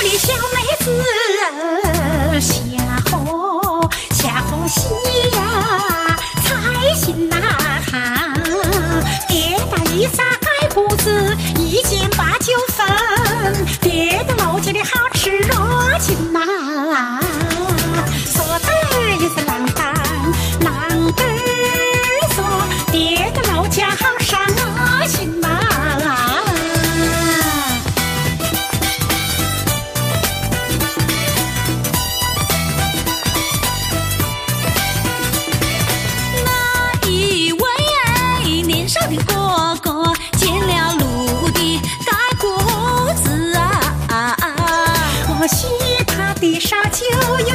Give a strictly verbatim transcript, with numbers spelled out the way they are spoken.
的小妹子下河下河西呀，财星呐，爹大一撒矮胡子，一斤八九分，爹的老家的好吃热情呐，说得也是浪荡，浪儿说爹的老家好伤心呐。那一位年少的哥哥见了路的盖胡子啊，我许他的烧酒